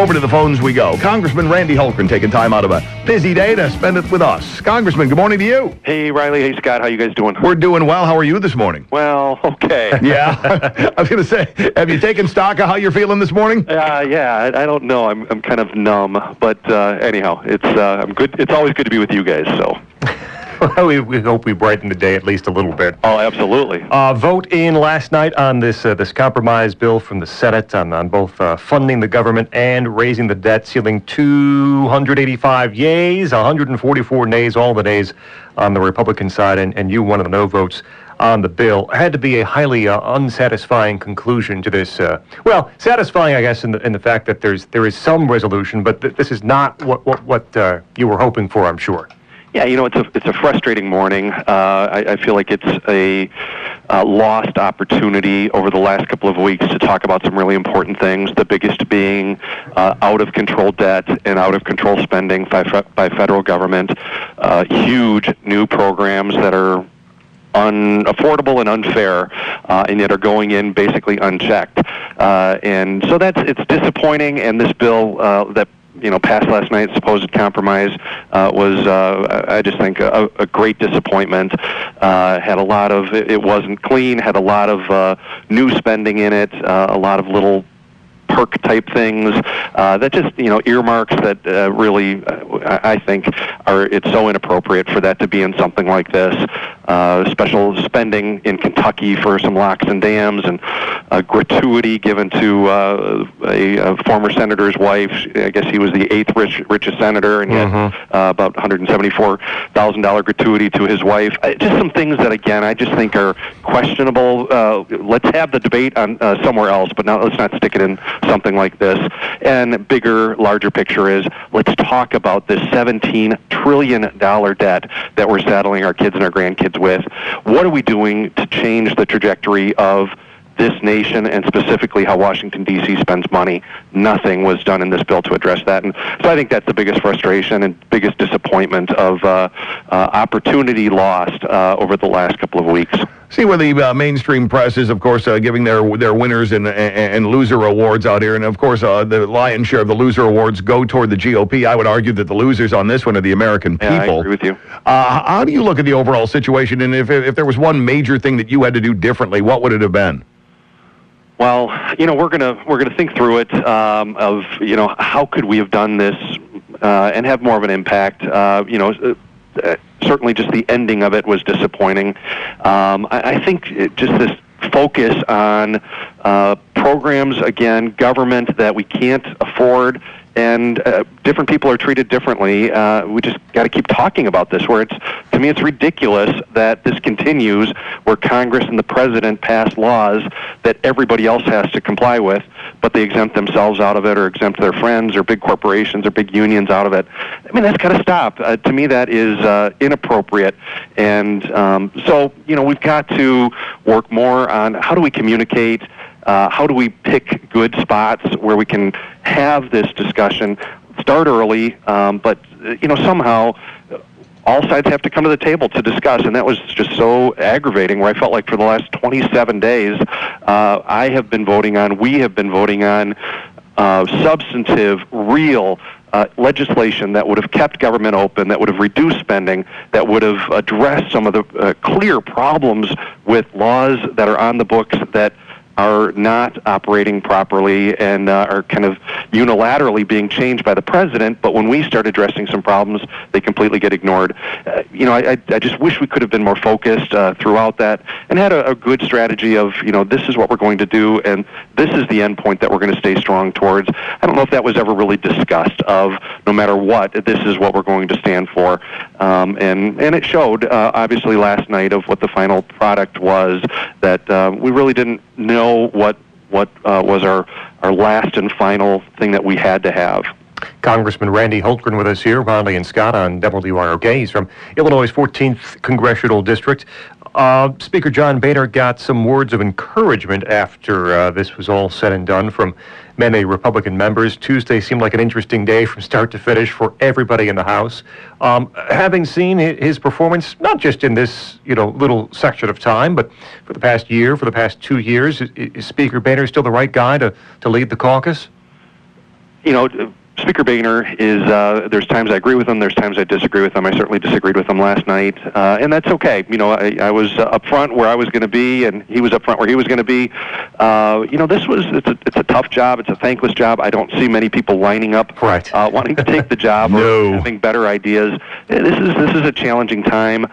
Over to the phones we go. Congressman Randy Hultgren taking time out of a busy day to spend it with us. Congressman, good morning to you. Hey, Riley. Hey, Scott. How you guys doing? We're doing well. How are you this morning? Well, okay. Yeah. I was going to say, have you taken stock of how you're feeling this morning? Yeah. I don't know. I'm kind of numb, but anyhow, I'm good. It's always good to be with you guys. So. Well, we hope we brighten the day at least a little bit. Oh, absolutely. Vote in last night on this compromise bill from the Senate on both funding the government and raising the debt ceiling. 285 yeas, 144 nays, all the nays on the Republican side, and you, one of the no votes on the bill. Had to be a highly unsatisfying conclusion to this. Well, satisfying, I guess, in the fact that there is some resolution, but this is not what you were hoping for, I'm sure. Yeah, it's a frustrating morning. I feel like it's a lost opportunity over the last couple of weeks to talk about some really important things, the biggest being out-of-control debt and out-of-control spending by federal government, huge new programs that are unaffordable and unfair, and yet are going in basically unchecked. And so it's disappointing, and this bill that passed last night, supposed compromise, was, I just think, a great disappointment. Had a lot of, it wasn't clean, had a lot of new spending in it, a lot of little perk type things that just earmarks that really I think it's so inappropriate for that to be in something like this. Special spending in Kentucky for some locks and dams, and a gratuity given to a former senator's wife. I guess he was the 8th richest senator, and he had about $174,000 gratuity to his wife. Just some things that, again, I just think are questionable. Let's have the debate on somewhere else, but now let's not stick it in something like this. And bigger, larger picture is, let's talk about this $17 trillion debt that we're saddling our kids and our grandkids with. What are we doing to change the trajectory of this nation, and specifically how Washington, D.C. spends money? Nothing was done in this bill to address that. And so I think that's the biggest frustration and biggest disappointment of opportunity lost over the last couple of weeks. See where the mainstream press is, of course, giving their winners and loser awards out here. And, of course, the lion's share of the loser awards go toward the GOP. I would argue that the losers on this one are the American people. Yeah, I agree with you. How do you look at the overall situation? And if there was one major thing that you had to do differently, what would it have been? Well, we're gonna think through it of how could we have done this and have more of an impact. Certainly, just the ending of it was disappointing. I think just this focus on programs, again, government that we can't afford, and different people are treated differently. We just got to keep talking about this, where to me, it's ridiculous that this continues, where Congress and the president pass laws that everybody else has to comply with, but they exempt themselves out of it, or exempt their friends or big corporations or big unions out of it. I mean, that's got to stop. To me, that is inappropriate. And so, we've got to work more on how do we communicate. How do we pick good spots where we can have this discussion, start early, but somehow all sides have to come to the table to discuss, and that was just so aggravating, where I felt like for the last 27 days we have been voting on substantive, real legislation that would have kept government open, that would have reduced spending, that would have addressed some of the clear problems with laws that are on the books that are not operating properly and are kind of unilaterally being changed by the president, but when we start addressing some problems, they completely get ignored. I just wish we could have been more focused throughout that and had a good strategy of, this is what we're going to do, and this is the end point that we're going to stay strong towards. I don't know if that was ever really discussed, of no matter what, this is what we're going to stand for. And it showed, obviously, last night of what the final product was, that we really didn't know what was our last and final thing that we had to have. Congressman Randy Hultgren with us here, Riley and Scott on WROK. He's from Illinois' 14th Congressional District. Speaker John Boehner got some words of encouragement after this was all said and done from many Republican members. Tuesday seemed like an interesting day from start to finish for everybody in the House. Having seen his performance, not just in this little section of time, but for the past year, for the past 2 years, is Speaker Boehner still the right guy to lead the caucus? Speaker Boehner is, there's times I agree with him, there's times I disagree with him. I certainly disagreed with him last night, and that's okay. I was up front where I was going to be, and he was up front where he was going to be. It's a tough job, it's a thankless job. I don't see many people lining up wanting to take the job or having better ideas. This is a challenging time.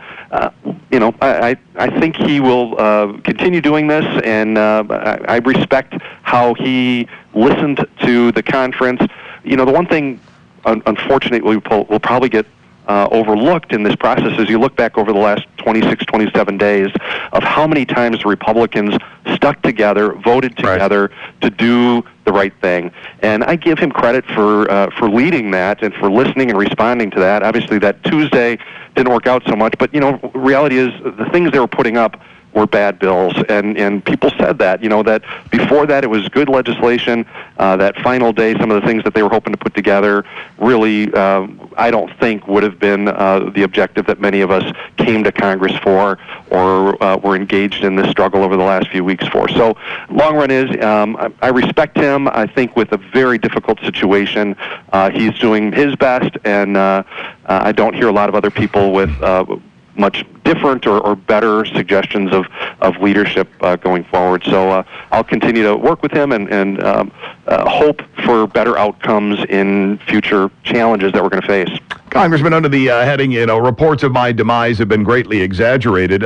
I think he will continue doing this, and I respect how he listened to the conference. The one thing, unfortunately, will probably get overlooked in this process is you look back over the last 26, 27 days of how many times the Republicans stuck together, voted together to do the right thing. And I give him credit for leading that and for listening and responding to that. Obviously, that Tuesday didn't work out so much, but, reality is the things they were putting up were bad bills, and people said that, that before that it was good legislation. That final day, some of the things that they were hoping to put together really, I don't think would have been the objective that many of us came to Congress for or were engaged in this struggle over the last few weeks for. So long run is, I respect him. I think with a very difficult situation, he's doing his best, and I don't hear a lot of other people with much different or better suggestions of leadership going forward. So I'll continue to work with him and hope for better outcomes in future challenges that we're going to face. Congressman, under the heading, reports of my demise have been greatly exaggerated.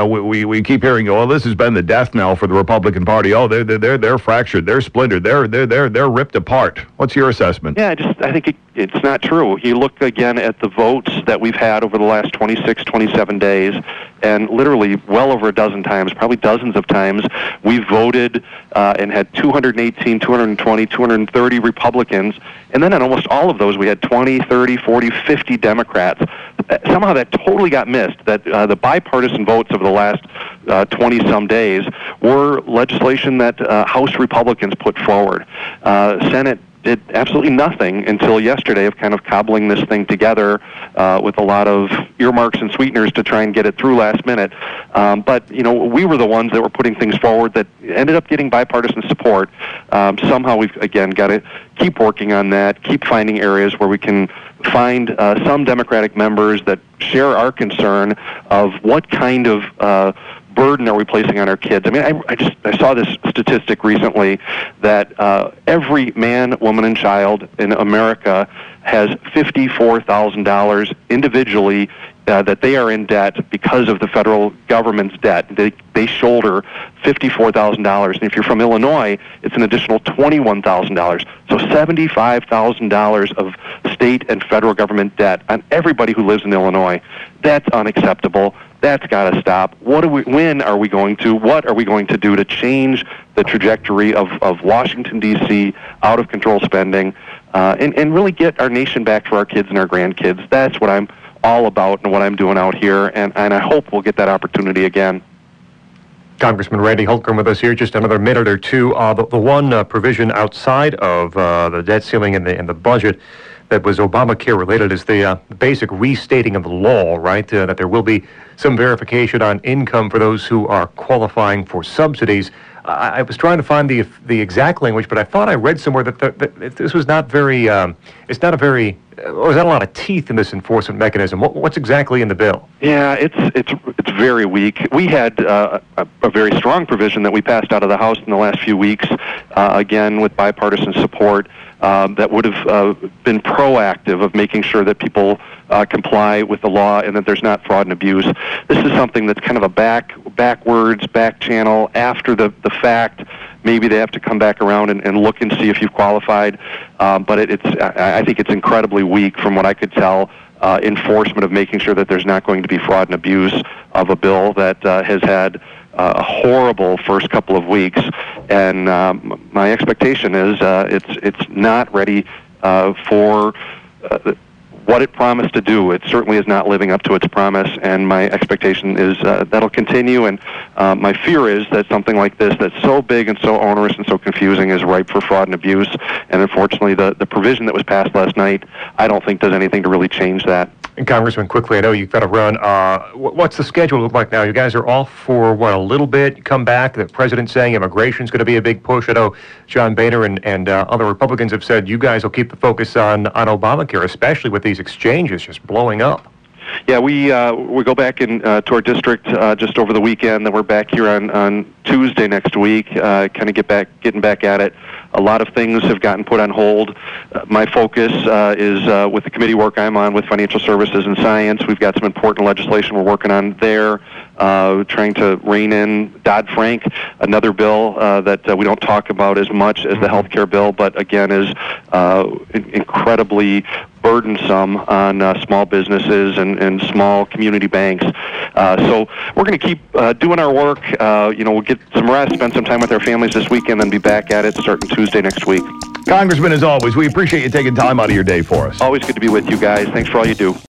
We keep hearing, well, this has been the death knell for the Republican Party. Oh, they're fractured, they're splintered, they're ripped apart. What's your assessment? Yeah, I think it's not true. You look again at the votes that we've had over the last 26, 27 days, and literally well over a dozen times, probably dozens of times, we voted and had 218, 220, 230 Republicans, and then on almost all of those we had 20, 30, 40, 50 Democrats. Somehow that totally got missed, that the bipartisan votes over the last 20-some days were legislation that House Republicans put forward. Senate did absolutely nothing until yesterday of kind of cobbling this thing together with a lot of earmarks and sweeteners to try and get it through last minute. But, we were the ones that were putting things forward that ended up getting bipartisan support. Somehow we've, again, got to keep working on that, keep finding areas where we can find some Democratic members that share our concern of what kind of burden are we placing on our kids? I mean, I saw this statistic recently that every man, woman, and child in America has $54,000 individually that they are in debt because of the federal government's debt. They shoulder $54,000. And if you're from Illinois, it's an additional $21,000. So $75,000 of state and federal government debt on everybody who lives in Illinois. That's unacceptable. That's got to stop. What are we going to do to change the trajectory of Washington, D.C., out of control spending, and really get our nation back for our kids and our grandkids? That's what I'm all about and what I'm doing out here, and I hope we'll get that opportunity again. Congressman Randy Hultgren with us here, just another minute or two. The one provision outside of the debt ceiling in the budget that was Obamacare related is the basic restating of the law, right? That there will be some verification on income for those who are qualifying for subsidies. I was trying to find the exact language, but I thought I read somewhere that this was not very. There's not a lot of teeth in this enforcement mechanism. What's exactly in the bill? Yeah, it's very weak. We had a very strong provision that we passed out of the House in the last few weeks, again with bipartisan support, that would have been proactive of making sure that people comply with the law and that there's not fraud and abuse. This is something that's kind of a back channel after the fact. Maybe they have to come back around and look and see if you've qualified. But I think it's incredibly weak from what I could tell. Enforcement of making sure that there's not going to be fraud and abuse of a bill that has had a horrible first couple of weeks, and my expectation is it's not ready for what it promised to do. It certainly is not living up to its promise, and my expectation is that'll continue, and my fear is that something like this that's so big and so onerous and so confusing is ripe for fraud and abuse, and unfortunately the provision that was passed last night I don't think does anything to really change that. And Congressman, quickly, I know you've got to run. What's the schedule look like now? You guys are off for, a little bit? You come back, the president's saying immigration's going to be a big push. I know John Boehner and other Republicans have said you guys will keep the focus on Obamacare, especially with these exchanges just blowing up. Yeah, we go back to our district just over the weekend. Then we're back here on Tuesday next week. Kind of getting back at it. A lot of things have gotten put on hold. My focus is with the committee work I'm on with financial services and science. We've got some important legislation we're working on there. Trying to rein in Dodd-Frank, another bill that we don't talk about as much as the health care bill, but again is incredibly burdensome on small businesses and small community banks. So we're going to keep doing our work. We'll get some rest, spend some time with our families this weekend, then be back at it starting Tuesday next week. Congressman, as always, we appreciate you taking time out of your day for us. Always good to be with you guys. Thanks for all you do.